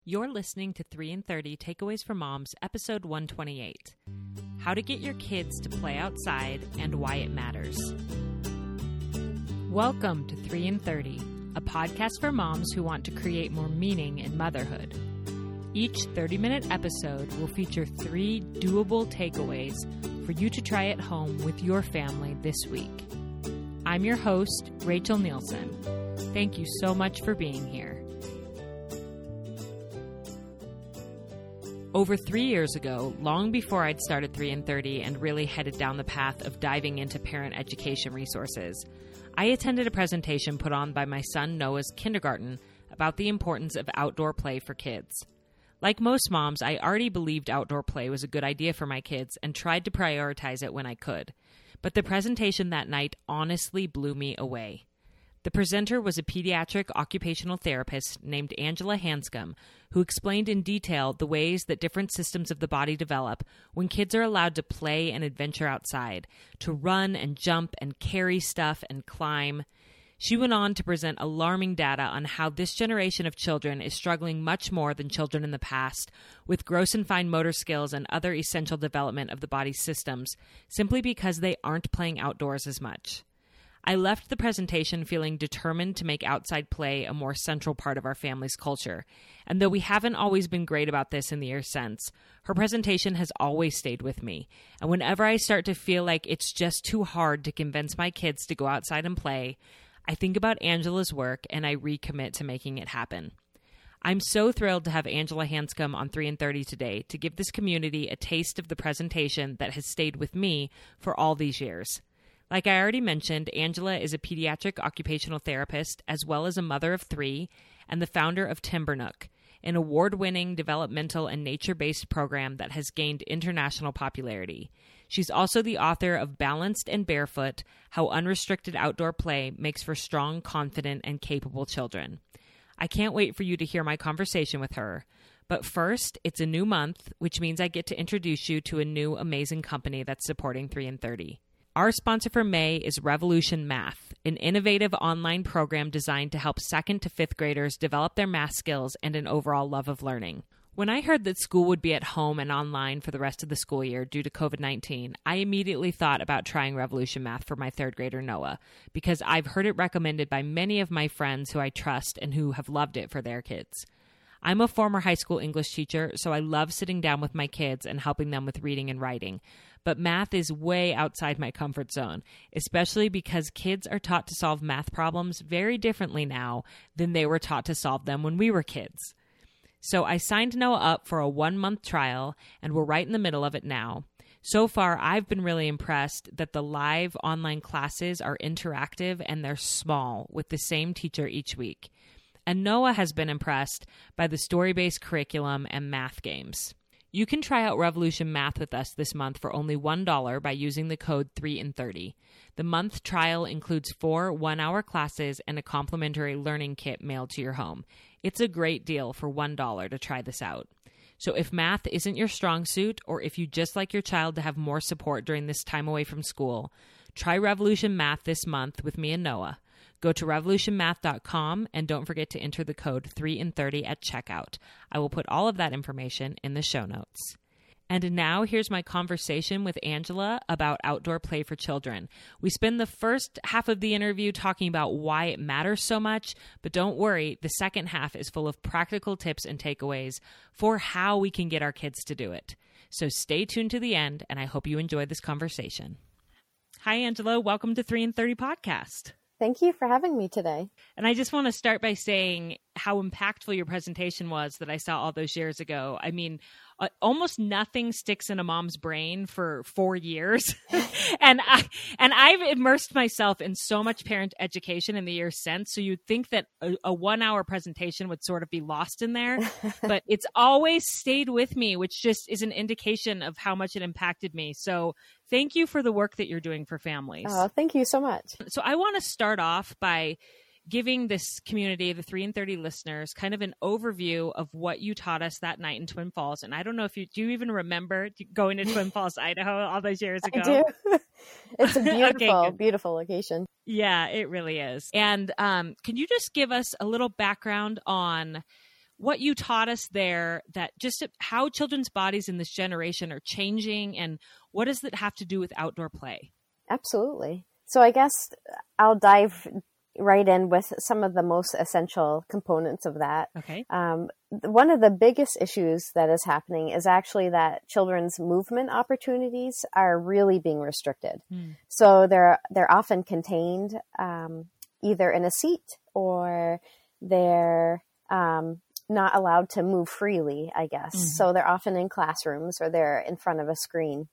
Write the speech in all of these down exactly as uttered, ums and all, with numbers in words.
You're listening to three and thirty Takeaways for Moms, episode one twenty-eight. How to get your kids to play outside and why it matters. Welcome to three and thirty, a podcast for moms who want to create more meaning in motherhood. Each thirty-minute episode will feature three doable takeaways for you to try at home with your family this week. I'm your host, Rachel Nielsen. Thank you so much for being here. Over three years ago, long before I'd started three and thirty and really headed down the path of diving into parent education resources, I attended a presentation put on by my son Noah's kindergarten about the importance of outdoor play for kids. Like most moms, I already believed outdoor play was a good idea for my kids and tried to prioritize it when I could. But the presentation that night honestly blew me away. The presenter was a pediatric occupational therapist named Angela Hanscom, who explained in detail the ways that different systems of the body develop when kids are allowed to play and adventure outside, to run and jump and carry stuff and climb. She went on to present alarming data on how this generation of children is struggling much more than children in the past with gross and fine motor skills and other essential development of the body's systems, simply because they aren't playing outdoors as much. I left the presentation feeling determined to make outside play a more central part of our family's culture. And though we haven't always been great about this in the years since, her presentation has always stayed with me. And whenever I start to feel like it's just too hard to convince my kids to go outside and play, I think about Angela's work and I recommit to making it happen. I'm so thrilled to have Angela Hanscom on three and thirty today to give this community a taste of the presentation that has stayed with me for all these years. Like I already mentioned, Angela is a pediatric occupational therapist as well as a mother of three and the founder of Timbernook, an award-winning developmental and nature-based program that has gained international popularity. She's also the author of Balanced and Barefoot: How Unrestricted Outdoor Play Makes for Strong, Confident, and Capable Children. I can't wait for you to hear my conversation with her. But first, it's a new month, which means I get to introduce you to a new amazing company that's supporting three and thirty. Our sponsor for May is Revolution Math, an innovative online program designed to help second to fifth graders develop their math skills and an overall love of learning. When I heard that school would be at home and online for the rest of the school year due to covid nineteen, I immediately thought about trying Revolution Math for my third grader Noah, because I've heard it recommended by many of my friends who I trust and who have loved it for their kids. I'm a former high school English teacher, so I love sitting down with my kids and helping them with reading and writing. But math is way outside my comfort zone, especially because kids are taught to solve math problems very differently now than they were taught to solve them when we were kids. So I signed Noah up for a one-month trial, and we're right in the middle of it now. So far, I've been really impressed that the live online classes are interactive and they're small with the same teacher each week. And Noah has been impressed by the story-based curriculum and math games. You can try out Revolution Math with us this month for only one dollar by using the code three and thirty. The month trial includes four one-hour classes and a complimentary learning kit mailed to your home. It's a great deal for one dollar to try this out. So if math isn't your strong suit, or if you just like your child to have more support during this time away from school, try Revolution Math this month with me and Noah. Go to revolution math dot com and don't forget to enter the code three and thirty at checkout. I will put all of that information in the show notes. And now here's my conversation with Angela about outdoor play for children. We spend the first half of the interview talking about why it matters so much, but don't worry, the second half is full of practical tips and takeaways for how we can get our kids to do it. So stay tuned to the end, and I hope you enjoy this conversation. Hi, Angela. Welcome to three and thirty Podcast. Thank you for having me today. And I just want to start by saying how impactful your presentation was that I saw all those years ago. I mean, uh, almost nothing sticks in a mom's brain for four years. and I, and I've immersed myself in so much parent education in the years since. So you'd think that a, a one hour presentation would sort of be lost in there, but it's always stayed with me, which just is an indication of how much it impacted me. So thank you for the work that you're doing for families. Oh, thank you so much. So I want to start off by giving this community, the three and thirty listeners, kind of an overview of what you taught us that night in Twin Falls. And I don't know if you, do you even remember going to Twin Falls, Idaho all those years ago? I do. It's a beautiful, okay, beautiful location. Yeah, it really is. And um, can you just give us a little background on what you taught us there, that just how children's bodies in this generation are changing, and what does that have to do with outdoor play? Absolutely. So I guess I'll dive right in with some of the most essential components of that. Okay. Um, one of the biggest issues that is happening is actually that children's movement opportunities are really being restricted. Mm. So they're they're often contained um, either in a seat, or they're um, not allowed to move freely, I guess. Mm-hmm. So they're often in classrooms, or they're in front of a screen.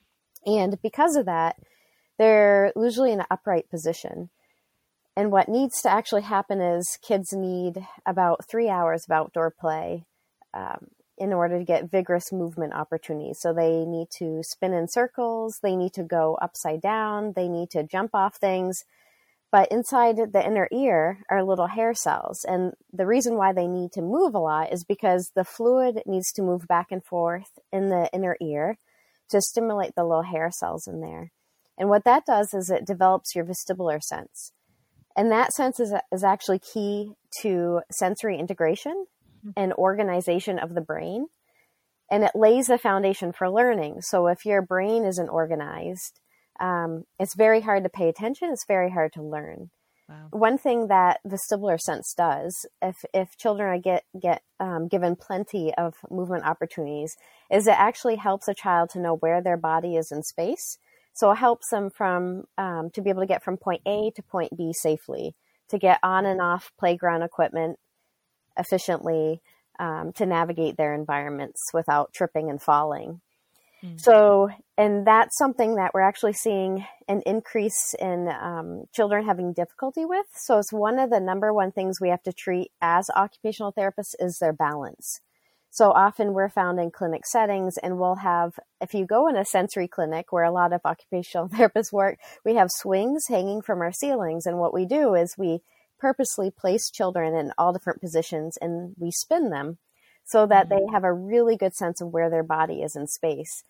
And because of that, they're usually in an upright position. And what needs to actually happen is kids need about three hours of outdoor play um, in order to get vigorous movement opportunities. So they need to spin in circles, they need to go upside down, they need to jump off things. But inside the inner ear are little hair cells. And the reason why they need to move a lot is because the fluid needs to move back and forth in the inner ear to stimulate the little hair cells in there. And what that does is it develops your vestibular sense. And that sense is, is actually key to sensory integration and organization of the brain. And it lays the foundation for learning. So if your brain isn't organized, um, it's very hard to pay attention. It's very hard to learn. Wow. One thing that vestibular sense does, if, if children are get, get um, given plenty of movement opportunities, is it actually helps a child to know where their body is in space. So it helps them from um, to be able to get from point A to point B safely, to get on and off playground equipment efficiently, um, to navigate their environments without tripping and falling. Mm. So, and that's something that we're actually seeing an increase in um, children having difficulty with. So it's one of the number one things we have to treat as occupational therapists is their balance. So often we're found in clinic settings, and we'll have, if you go in a sensory clinic where a lot of occupational therapists work, we have swings hanging from our ceilings. And what we do is we purposely place children in all different positions, and we spin them so that mm-hmm. they have a really good sense of where their body is in space.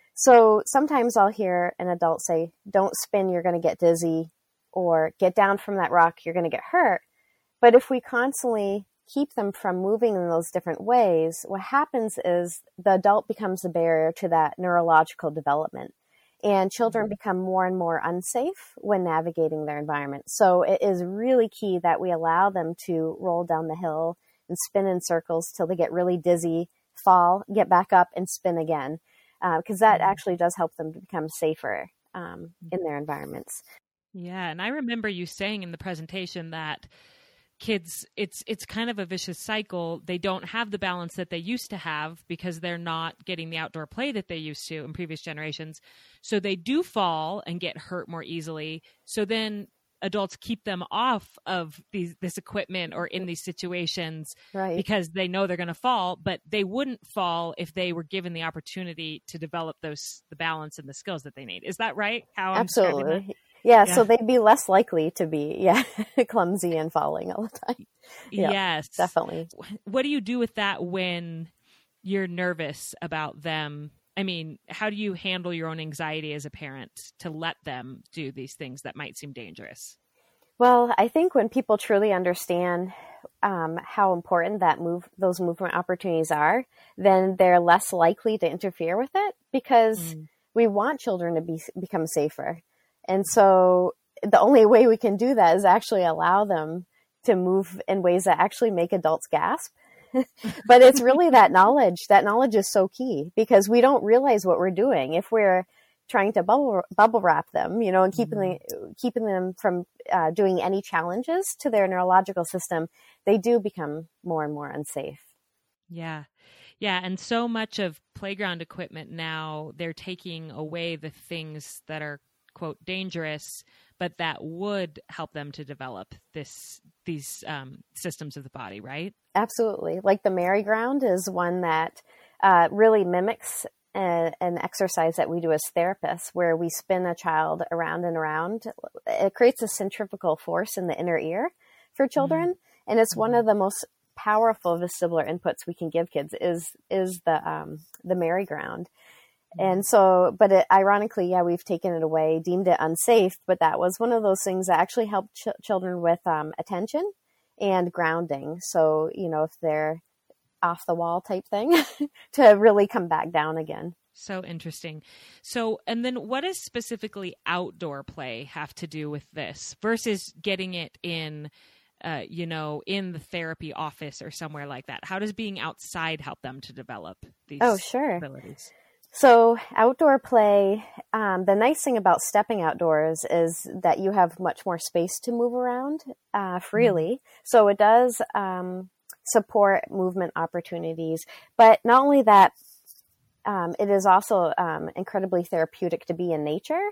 So sometimes I'll hear an adult say, don't spin, you're going to get dizzy, or get down from that rock, you're going to get hurt. But if we constantly keep them from moving in those different ways, what happens is the adult becomes the barrier to that neurological development, and children mm-hmm. become more and more unsafe when navigating their environment. So it is really key that we allow them to roll down the hill and spin in circles till they get really dizzy, fall, get back up, and spin again, because uh, that mm-hmm. actually does help them to become safer um, in their environments. Yeah, and I remember you saying in the presentation that kids, it's it's kind of a vicious cycle. They don't have the balance that they used to have because they're not getting the outdoor play that they used to in previous generations. So they do fall and get hurt more easily. So then adults keep them off of these this equipment or in these situations, right, because they know they're going to fall, but they wouldn't fall if they were given the opportunity to develop those the balance and the skills that they need. Is that right? How I'm Absolutely. Yeah, yeah, so they'd be less likely to be, yeah, clumsy and falling all the time. Yeah, yes. Definitely. What do you do with that when you're nervous about them? I mean, how do you handle your own anxiety as a parent to let them do these things that might seem dangerous? Well, I think when people truly understand um, how important that move, those movement opportunities are, then they're less likely to interfere with it, because mm. we want children to be become safer. And so the only way we can do that is actually allow them to move in ways that actually make adults gasp. But it's really that knowledge. That knowledge is so key, because we don't realize what we're doing if we're trying to bubble bubble wrap them, you know, and keeping mm-hmm. them, keeping them from uh, doing any challenges to their neurological system. They do become more and more unsafe. Yeah. Yeah. And so much of playground equipment now, they're taking away the things that are, quote, dangerous, but that would help them to develop this these um, systems of the body, right? Absolutely. Like the merry-go-round is one that uh, really mimics a, an exercise that we do as therapists, where we spin a child around and around. It creates a centrifugal force in the inner ear for children, mm-hmm. and it's mm-hmm. one of the most powerful vestibular inputs we can give kids is is the um, the merry-go-round. And so, but it, ironically, yeah, we've taken it away, deemed it unsafe, but that was one of those things that actually helped ch- children with um, attention and grounding. So, you know, if they're off the wall type thing to really come back down again. So interesting. So, and then what does specifically outdoor play have to do with this versus getting it in, uh, you know, in the therapy office or somewhere like that? How does being outside help them to develop these oh, sure. abilities? So outdoor play, um, the nice thing about stepping outdoors is that you have much more space to move around uh, freely. Mm-hmm. So it does um, support movement opportunities. But not only that, Um, it is also um, incredibly therapeutic to be in nature.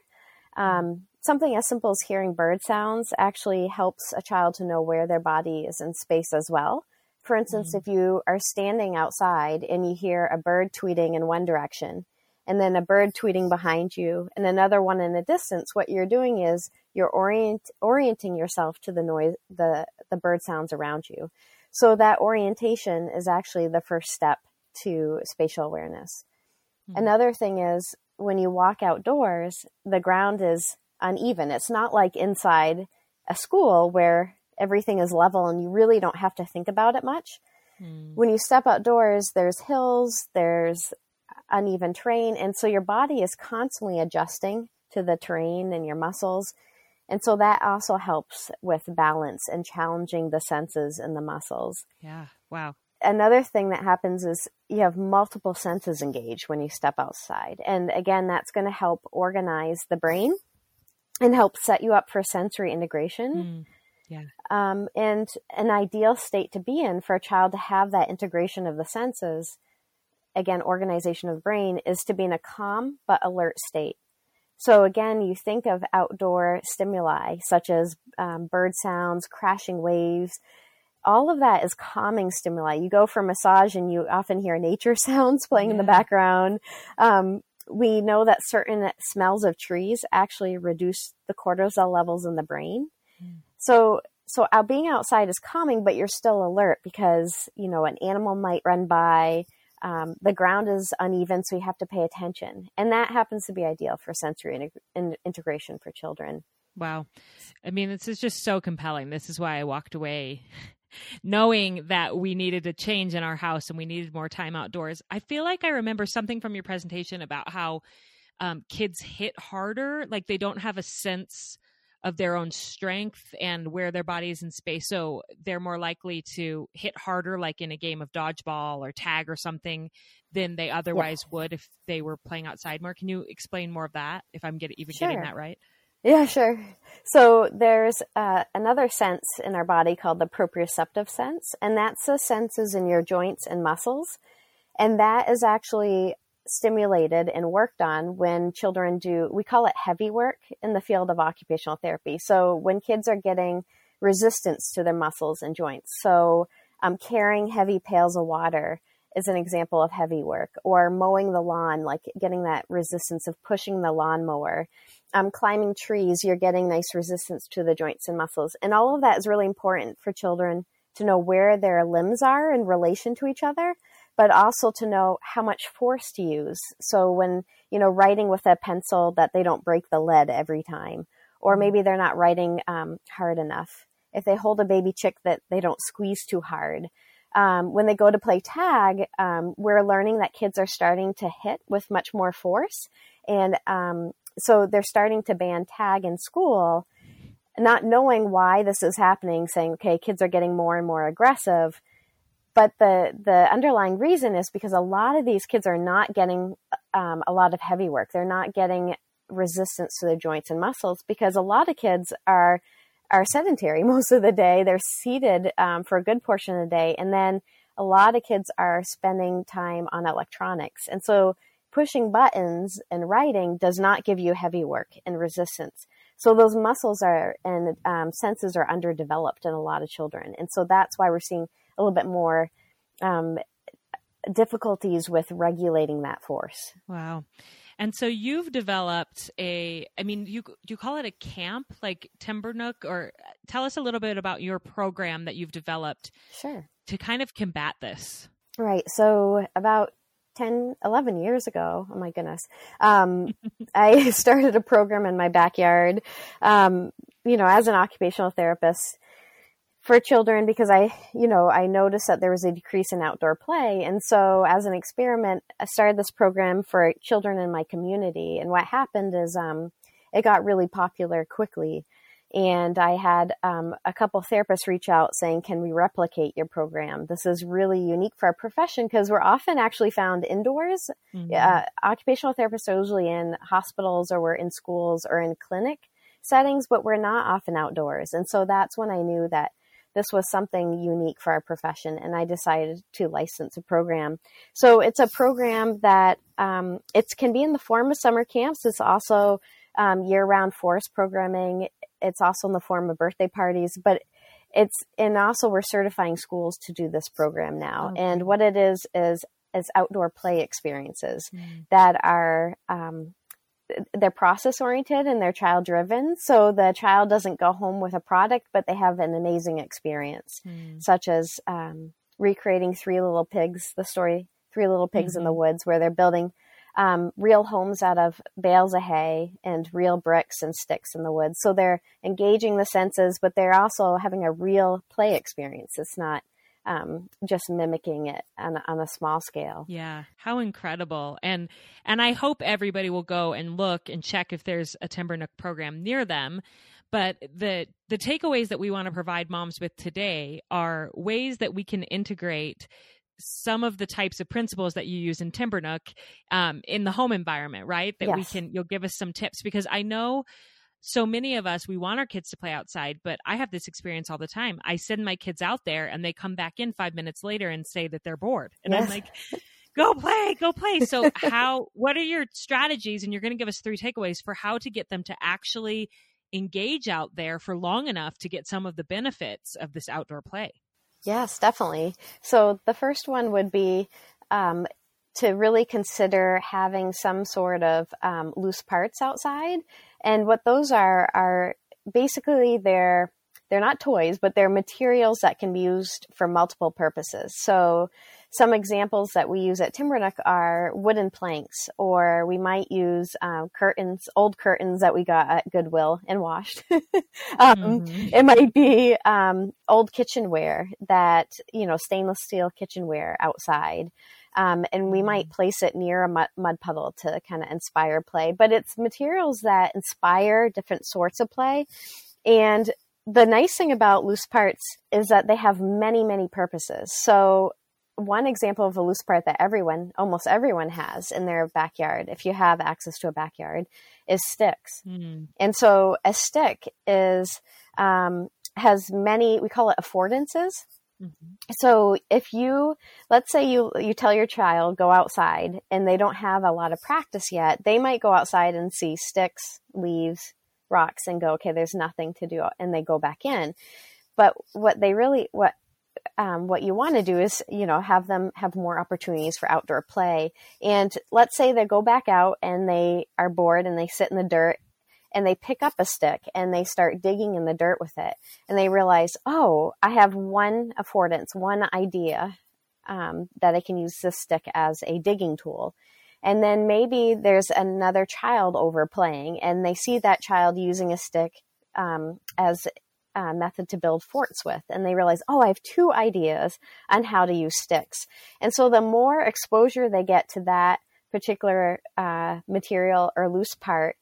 Um, something as simple as hearing bird sounds actually helps a child to know where their body is in space as well. For instance, mm-hmm. if you are standing outside and you hear a bird tweeting in one direction and then a bird tweeting behind you and another one in the distance, what you're doing is you're orient, orienting yourself to the noise, the, the bird sounds around you. So that orientation is actually the first step to spatial awareness. Another thing is when you walk outdoors, the ground is uneven. It's not like inside a school where everything is level and you really don't have to think about it much. Mm. When you step outdoors, there's hills, there's uneven terrain. And so your body is constantly adjusting to the terrain and your muscles. And so that also helps with balance and challenging the senses and the muscles. Yeah. Wow. Another thing that happens is you have multiple senses engaged when you step outside. And again, that's going to help organize the brain and help set you up for sensory integration. Mm, yeah. Um, and an ideal state to be in for a child to have that integration of the senses, again, organization of the brain, is to be in a calm but alert state. So again, you think of outdoor stimuli such as um, bird sounds, crashing waves. All of that is calming stimuli. You go for a massage and you often hear nature sounds playing yeah. in the background. Um, we know that certain smells of trees actually reduce the cortisol levels in the brain. Mm. So, so out, being outside is calming, but you're still alert because, you know, an animal might run by. Um, the ground is uneven, so you have to pay attention. And that happens to be ideal for sensory integ- in- integration for children. Wow. I mean, this is just so compelling. This is why I walked away knowing that we needed a change in our house and we needed more time outdoors. I feel like I remember something from your presentation about how um, kids hit harder, like they don't have a sense of their own strength and where their body is in space. So they're more likely to hit harder, like in a game of dodgeball or tag or something, than they otherwise yeah. would if they were playing outside more. Can you explain more of that, if I'm get, even sure. getting that right? Yeah, sure. So there's uh, another sense in our body called the proprioceptive sense, and that's the senses in your joints and muscles. And that is actually stimulated and worked on when children do, we call it heavy work in the field of occupational therapy. So when kids are getting resistance to their muscles and joints. So um, carrying heavy pails of water is an example of heavy work, or mowing the lawn, like getting that resistance of pushing the lawnmower. Um, climbing trees, you're getting nice resistance to the joints and muscles. And all of that is really important for children to know where their limbs are in relation to each other, but also to know how much force to use. So when, you know, writing with a pencil, that they don't break the lead every time, or maybe they're not writing um, hard enough. If they hold a baby chick, that they don't squeeze too hard. Um, when they go to play tag, um, we're learning that kids are starting to hit with much more force. And um, so they're starting to ban tag in school, not knowing why this is happening, saying, okay, kids are getting more and more aggressive. But the, the underlying reason is because a lot of these kids are not getting um, a lot of heavy work. They're not getting resistance to their joints and muscles because a lot of kids are are sedentary most of the day. They're seated um, for a good portion of the day. And then a lot of kids are spending time on electronics. And so pushing buttons and writing does not give you heavy work and resistance. So those muscles are and um, senses are underdeveloped in a lot of children. And so that's why we're seeing a little bit more um, difficulties with regulating that force. Wow. And so you've developed a, I mean, you do you call it a camp, like Timbernook, or tell us a little bit about your program that you've developed Sure. to kind of combat this. Right. So about ten, eleven years ago, oh my goodness, um, I started a program in my backyard. Um, you know, as an occupational therapist, for children because I, you know, I noticed that there was a decrease in outdoor play. And so as an experiment, I started this program for children in my community. And what happened is um, it got really popular quickly. And I had um, a couple therapists reach out saying, can we replicate your program? This is really unique for our profession because we're often actually found indoors. Mm-hmm. Uh, occupational therapists are usually in hospitals or we're in schools or in clinic settings, but we're not often outdoors. And so that's when I knew that this was something unique for our profession, and I decided to license a program. So it's a program that um, it can be in the form of summer camps. It's also um, year-round forest programming. It's also in the form of birthday parties, but it's and also we're certifying schools to do this program now. Okay. And what it is is is outdoor play experiences mm. that are um, they're process oriented and they're child driven. So the child doesn't go home with a product, but they have an amazing experience, mm. such as um, recreating Three Little Pigs, the story Three Little Pigs mm-hmm. in the Woods, where they're building um, real homes out of bales of hay and real bricks and sticks in the woods. So they're engaging the senses, but they're also having a real play experience. It's not um, just mimicking it on, on a small scale. Yeah. How incredible. And, and I hope everybody will go and look and check if there's a Timber Nook program near them. But the, the takeaways that we want to provide moms with today are ways that we can integrate some of the types of principles that you use in Timber Nook um, in the home environment, right? That yes. we can, you'll give us some tips, because I know so many of us, we want our kids to play outside, but I have this experience all the time. I send my kids out there and they come back in five minutes later and say that they're bored. And yes. I'm like, go play, go play. So how, what are your strategies? And you're going to give us three takeaways for how to get them to actually engage out there for long enough to get some of the benefits of this outdoor play. Yes, definitely. So the first one would be um, to really consider having some sort of um, loose parts outside. And what those are, are basically they're, they're not toys, but they're materials that can be used for multiple purposes. So some examples that we use at Timber Nook are wooden planks, or we might use um, curtains, old curtains that we got at Goodwill and washed. um, mm-hmm. It might be um, old kitchenware that, you know, stainless steel kitchenware outside. Um, and we might place it near a mud, mud puddle to kind of inspire play. But it's materials that inspire different sorts of play. And the nice thing about loose parts is that they have many, many purposes. So one example of a loose part that everyone, almost everyone has in their backyard, if you have access to a backyard, is sticks. Mm. And so a stick is um, has many, we call it affordances. Mm-hmm. So if you, let's say you, you tell your child, go outside, and they don't have a lot of practice yet, they might go outside and see sticks, leaves, rocks, and go, okay, there's nothing to do. And they go back in. But what they really, what, um, what you want to do is, you know, have them have more opportunities for outdoor play. And let's say they go back out and they are bored and they sit in the dirt and they pick up a stick and they start digging in the dirt with it. And they realize, oh, I have one affordance, one idea um, that I can use this stick as a digging tool. And then maybe there's another child over playing and they see that child using a stick um, as a method to build forts with. And they realize, oh, I have two ideas on how to use sticks. And so the more exposure they get to that particular uh, material or loose part,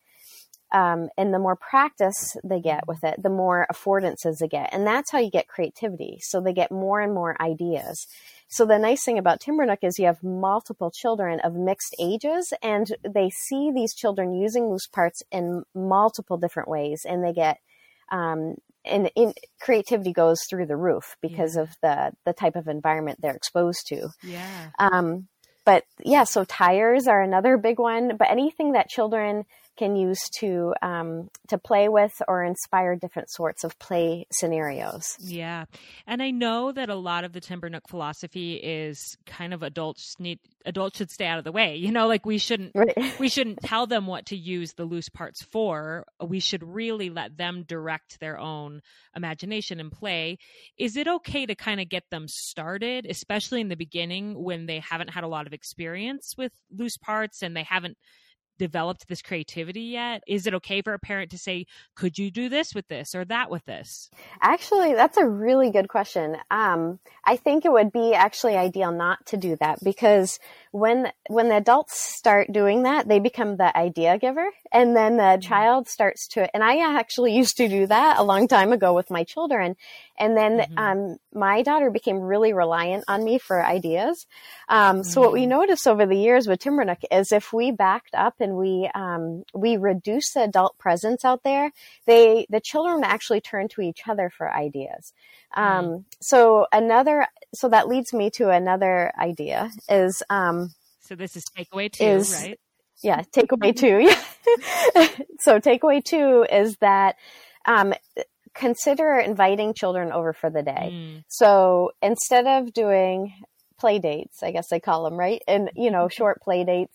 Um, and the more practice they get with it, the more affordances they get. And that's how you get creativity. So they get more and more ideas. So the nice thing about Timber Nook is you have multiple children of mixed ages, and they see these children using loose parts in multiple different ways. And they get, um, and in, creativity goes through the roof because yeah. of the, the type of environment they're exposed to. Yeah. Um, but yeah, so tires are another big one, but anything that children can use to um, to play with or inspire different sorts of play scenarios. Yeah. And I know that a lot of the Timber Nook philosophy is kind of adults need adults should stay out of the way. You know, like we shouldn't right. we shouldn't tell them what to use the loose parts for. We should really let them direct their own imagination and play. Is it okay to kind of get them started, especially in the beginning when they haven't had a lot of experience with loose parts and they haven't developed this creativity yet? Is it okay for a parent to say, could you do this with this or that with this? Actually, that's a really good question. Um, I think it would be actually ideal not to do that, because when when the adults start doing that, they become the idea giver, and then the mm-hmm. child starts to, and I actually used to do that a long time ago with my children. And then mm-hmm. um, my daughter became really reliant on me for ideas. Um, mm-hmm. So what we noticed over the years with Timbernook is if we backed up and we um, we reduced the adult presence out there, they the children actually turn to each other for ideas. Um, mm-hmm. So another, so that leads me to another idea is. Um, so this is takeaway two, is, right? Yeah, takeaway two. Yeah. So takeaway two is that. Um, Consider inviting children over for the day. Mm. So instead of doing play dates, I guess they call them, right? And, you know, short play dates.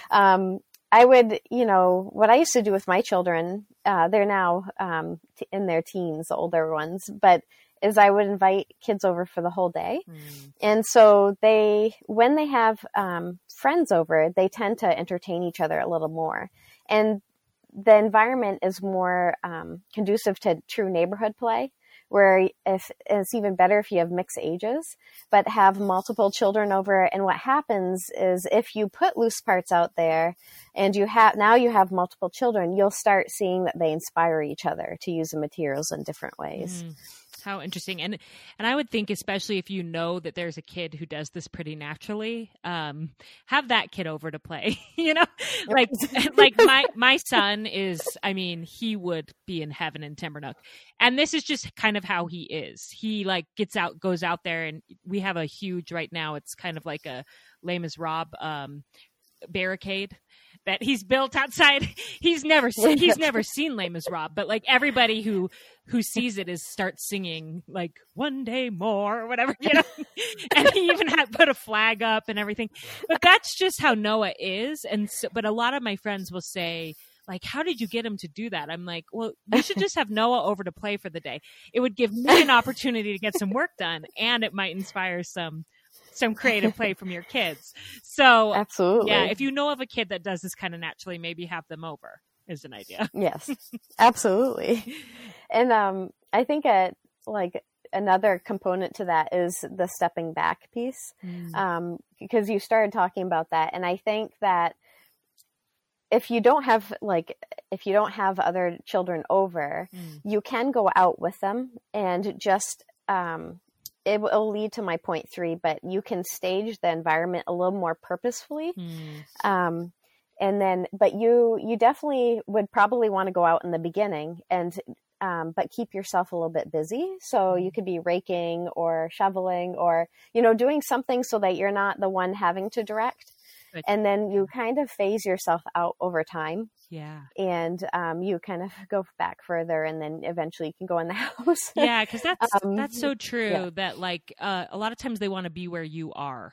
Um, I would, you know, what I used to do with my children, uh, they're now um, t- in their teens, the older ones, but is I would invite kids over for the whole day. Mm. And so they, when they have um, friends over, they tend to entertain each other a little more. And the environment is more um, conducive to true neighborhood play, where if it's even better if you have mixed ages, but have multiple children over. And what happens is if you put loose parts out there and you have, now you have multiple children, you'll start seeing that they inspire each other to use the materials in different ways. Mm. How interesting. And and I would think, especially if you know that there's a kid who does this pretty naturally, um, have that kid over to play, you know, like, like my, my son is, I mean, he would be in heaven in Timbernook. And this is just kind of how he is. He like gets out, goes out there, and we have a huge, right now, it's kind of like a Les Miserables um, barricade that he's built outside. He's never seen, he's never seen Les Miserables, but like everybody who, who sees it is starts singing like one day more or whatever, you know, and he even had put a flag up and everything, but that's just how Noah is. And so, but a lot of my friends will say, like, how did you get him to do that? I'm like, well, you should just have Noah over to play for the day. It would give me an opportunity to get some work done, and it might inspire some some creative play from your kids. So absolutely. Yeah, if you know of a kid that does this kind of naturally, maybe have them over is an idea. Yes, absolutely. And um, I think a, like another component to that is the stepping back piece, mm. um, because you started talking about that. And I think that if you don't have like, if you don't have other children over, mm. you can go out with them and just, um, it will lead to my point three, but you can stage the environment a little more purposefully. Mm. Um, and then, but you, you definitely would probably want to go out in the beginning and, um, but keep yourself a little bit busy. So you could be raking or shoveling or, you know, doing something so that you're not the one having to direct. Good. And then you kind of phase yourself out over time. Yeah. And um, you kind of go back further, and then eventually you can go in the house. Yeah, because that's um, that's so true yeah. that like uh, a lot of times they want to be where you are.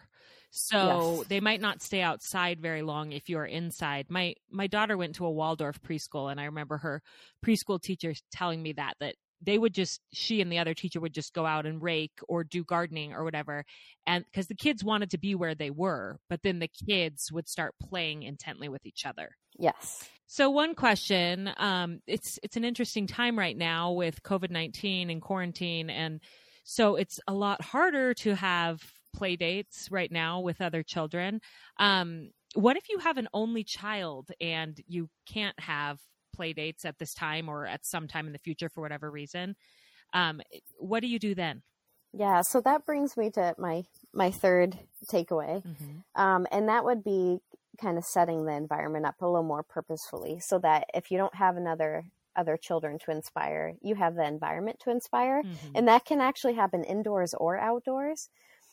So yes. they might not stay outside very long if you're inside. My my daughter went to a Waldorf preschool, and I remember her preschool teacher telling me that that they would just, she and the other teacher would just go out and rake or do gardening or whatever. And because the kids wanted to be where they were, but then the kids would start playing intently with each other. Yes. So one question, um, it's, it's an interesting time right now with COVID nineteen and quarantine. And so it's a lot harder to have play dates right now with other children. Um, what if you have an only child and you can't have play dates at this time or at some time in the future for whatever reason? Um, what do you do then? Yeah, so that brings me to my my third takeaway, mm-hmm. um, and that would be kind of setting the environment up a little more purposefully, so that if you don't have another other children to inspire, you have the environment to inspire, mm-hmm. and that can actually happen indoors or outdoors.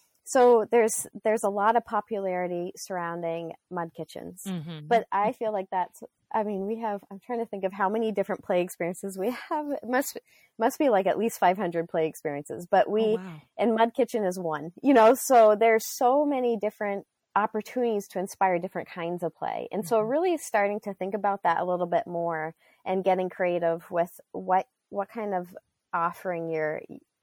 So there's there's a lot of popularity surrounding mud kitchens, mm-hmm. but I feel like that's, I mean, we have, I'm trying to think of how many different play experiences we have. It must, must be like at least five hundred play experiences, but we, oh, wow. and Mud Kitchen is one, you know, so there's so many different opportunities to inspire different kinds of play. And mm-hmm. so really starting to think about that a little bit more and getting creative with what, what kind of offering you're,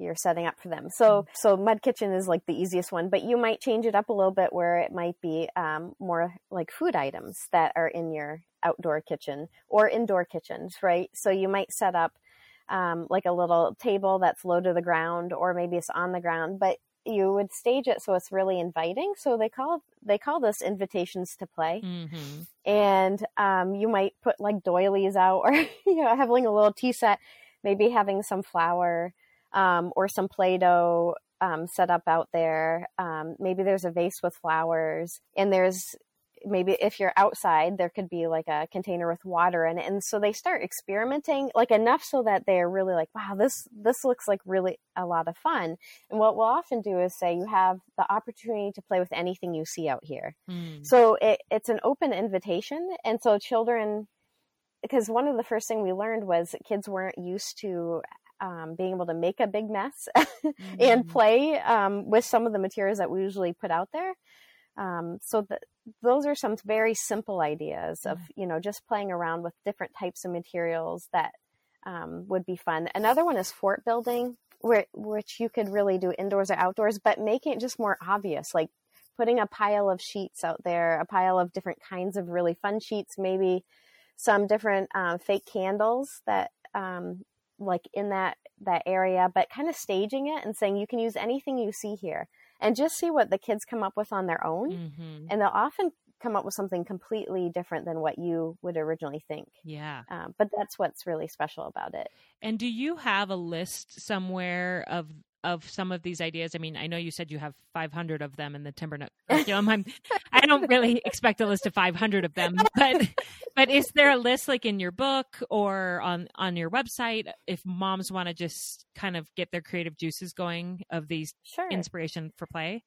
you're setting up for them. So, so mud kitchen is like the easiest one, but you might change it up a little bit where it might be um, more like food items that are in your outdoor kitchen or indoor kitchens, right? So you might set up um, like a little table that's low to the ground, or maybe it's on the ground, but you would stage it so it's really inviting. So they call they call this invitations to play. Mm-hmm. And um, you might put like doilies out, or you know, having a little tea set, maybe having some flour um, or some Play-Doh um, set up out there. Um, maybe there's a vase with flowers, and there's maybe if you're outside, there could be like a container with water in it. And so they start experimenting like enough so that they're really like, wow, this, this looks like really a lot of fun. And what we'll often do is say you have the opportunity to play with anything you see out here. Mm. So it, it's an open invitation. And so children, because one of the first thing we learned was kids weren't used to um, being able to make a big mess mm. and play um, with some of the materials that we usually put out there. Um, so the, those are some very simple ideas of, you know, just playing around with different types of materials that um, would be fun. Another one is fort building, where, which you could really do indoors or outdoors, but making it just more obvious, like putting a pile of sheets out there, a pile of different kinds of really fun sheets, maybe some different um, fake candles that um, like in that, that area, but kind of staging it and saying you can use anything you see here. And just see what the kids come up with on their own. Mm-hmm. And they'll often come up with something completely different than what you would originally think. Yeah. Um, but that's what's really special about it. And do you have a list somewhere of of some of these ideas? I mean, I know you said you have five hundred of them in the Timber Nook curriculum. I'm, I don't really expect a list of five hundred of them, but but is there a list like in your book or on, on your website if moms want to just kind of get their creative juices going of these sure. inspiration for play?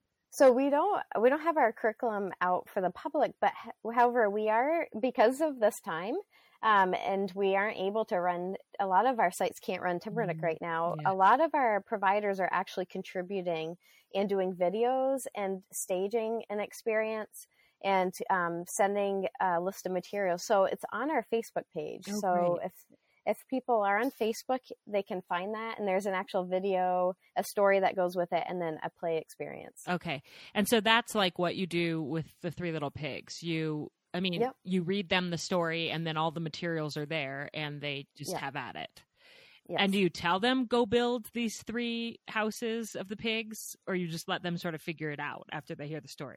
So we don't we don't have our curriculum out for the public, but however, we are, because of this time, um, and we aren't able to run, a lot of our sites can't run Timber Nook mm, right now. Yeah. A lot of our providers are actually contributing and doing videos and staging an experience and um, sending a list of materials. So it's on our Facebook page. Oh, so great. if If people are on Facebook, they can find that. And there's an actual video, a story that goes with it, and then a play experience. Okay. And so that's like what you do with the Three Little Pigs. You, I mean, yep. you read them the story, and then all the materials are there, and they just yep. have at it. Yes. And do you tell them, go build these three houses of the pigs, or you just let them sort of figure it out after they hear the story?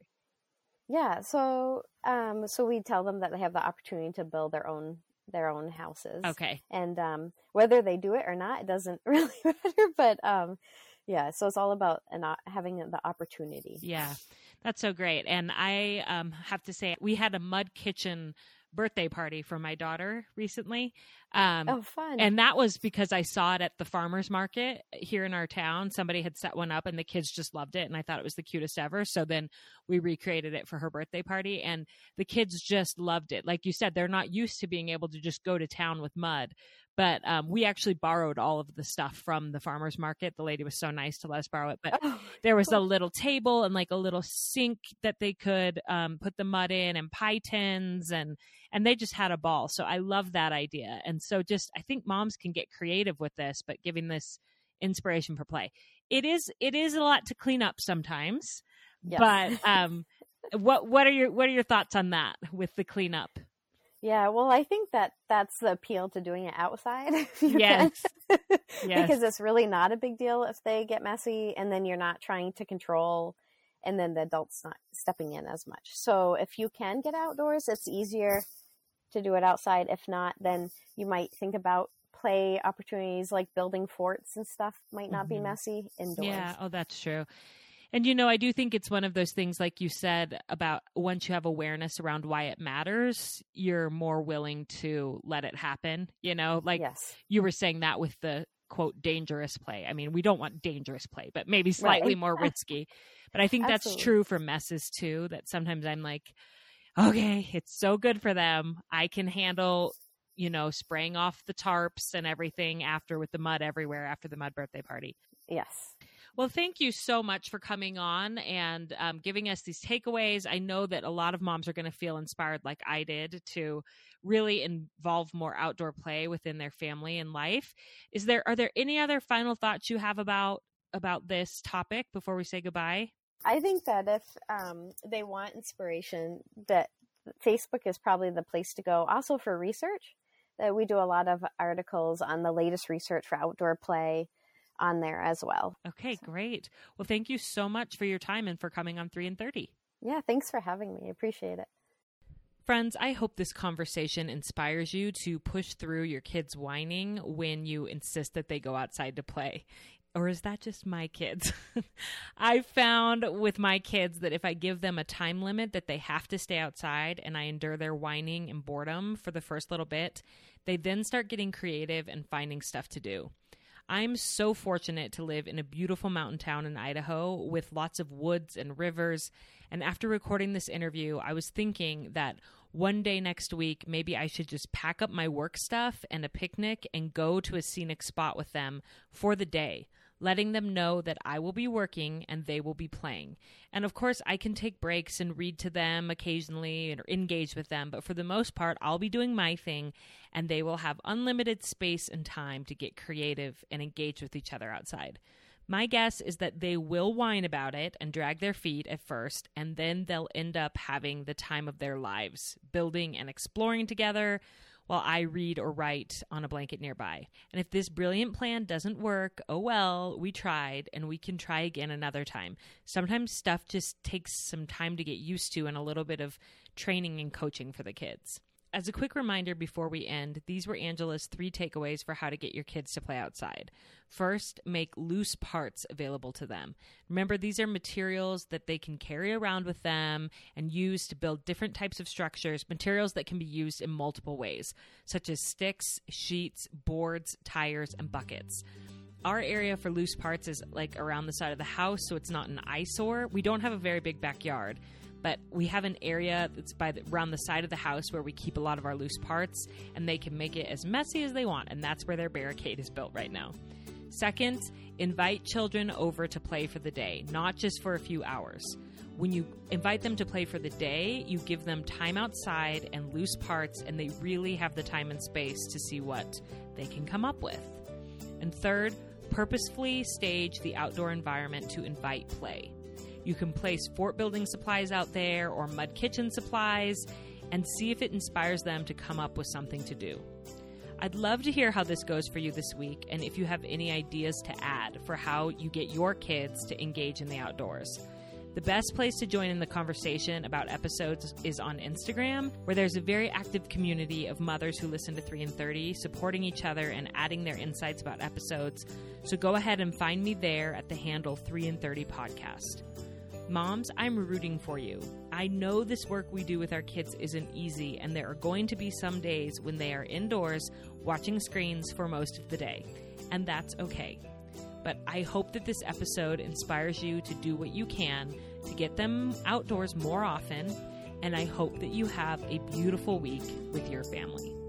Yeah. So, um, so we tell them that they have the opportunity to build their own their own houses. Okay. And um, whether they do it or not, it doesn't really matter. But um, yeah, so it's all about an, having the opportunity. Yeah, that's so great. And I um, have to say, we had a mud kitchen birthday party for my daughter recently. Um, oh, fun. And that was because I saw it at the farmer's market here in our town. Somebody had set one up and the kids just loved it. And I thought it was the cutest ever. So then we recreated it for her birthday party and the kids just loved it. Like you said, they're not used to being able to just go to town with mud. But um, we actually borrowed all of the stuff from the farmer's market. The lady was so nice to let us borrow it. But oh, there was cool. a little table and like a little sink that they could um, put the mud in and pie tins. And, and they just had a ball. So I love that idea. And so just, I think moms can get creative with this, but giving this inspiration for play. It is, it is a lot to clean up sometimes. Yes. But um, what, what are your, what are your thoughts on that with the cleanup? Yeah, well, I think that that's the appeal to doing it outside. If you yes. can. yes. Because it's really not a big deal if they get messy and then you're not trying to control and then the adults not stepping in as much. So if you can get outdoors, it's easier to do it outside. If not, then you might think about play opportunities like building forts and stuff might not mm-hmm. be messy indoors. Yeah, oh, that's true. And, you know, I do think it's one of those things, like you said, about once you have awareness around why it matters, you're more willing to let it happen. You know, like yes. you were saying that with the, quote, dangerous play. I mean, we don't want dangerous play, but maybe slightly right. more risky. But I think that's true for messes, too, that sometimes I'm like, okay, it's so good for them. I can handle, you know, spraying off the tarps and everything after with the mud everywhere after the mud birthday party. Yes. Well, thank you so much for coming on and um, giving us these takeaways. I know that a lot of moms are going to feel inspired like I did to really involve more outdoor play within their family and life. Is there, are there any other final thoughts you have about, about this topic before we say goodbye? I think that if um, they want inspiration, that Facebook is probably the place to go. Also for research, that we do a lot of articles on the latest research for outdoor play on there as well. Okay, great. Well, thank you so much for your time and for coming on three in thirty. Yeah, thanks for having me. I appreciate it. Friends, I hope this conversation inspires you to push through your kids' whining when you insist that they go outside to play. Or is that just my kids? I found with my kids that if I give them a time limit that they have to stay outside and I endure their whining and boredom for the first little bit, they then start getting creative and finding stuff to do. I'm so fortunate to live in a beautiful mountain town in Idaho with lots of woods and rivers. And after recording this interview, I was thinking that one day next week, maybe I should just pack up my work stuff and a picnic and go to a scenic spot with them for the day, letting them know that I will be working and they will be playing. And of course, I can take breaks and read to them occasionally or engage with them, but for the most part, I'll be doing my thing and they will have unlimited space and time to get creative and engage with each other outside. My guess is that they will whine about it and drag their feet at first, and then they'll end up having the time of their lives, building and exploring together while I read or write on a blanket nearby. And if this brilliant plan doesn't work, oh well, we tried, and we can try again another time. Sometimes stuff just takes some time to get used to and a little bit of training and coaching for the kids. As a quick reminder before we end, these were Angela's three takeaways for how to get your kids to play outside. First, make loose parts available to them. Remember, these are materials that they can carry around with them and use to build different types of structures, materials that can be used in multiple ways, such as sticks, sheets, boards, tires, and buckets. Our area for loose parts is like around the side of the house, so it's not an eyesore. We don't have a very big backyard, but we have an area that's by the, around the side of the house where we keep a lot of our loose parts, and they can make it as messy as they want, and that's where their barricade is built right now. Second, invite children over to play for the day, not just for a few hours. When you invite them to play for the day, you give them time outside and loose parts, and they really have the time and space to see what they can come up with. And third, purposefully stage the outdoor environment to invite play. You can place fort building supplies out there or mud kitchen supplies and see if it inspires them to come up with something to do. I'd love to hear how this goes for you this week and if you have any ideas to add for how you get your kids to engage in the outdoors. The best place to join in the conversation about episodes is on Instagram, where there's a very active community of mothers who listen to three in thirty, supporting each other and adding their insights about episodes. So go ahead and find me there at the handle three in thirty podcast. Moms, I'm rooting for you. I know this work we do with our kids isn't easy, and there are going to be some days when they are indoors watching screens for most of the day, and that's okay. But I hope that this episode inspires you to do what you can to get them outdoors more often, and I hope that you have a beautiful week with your family.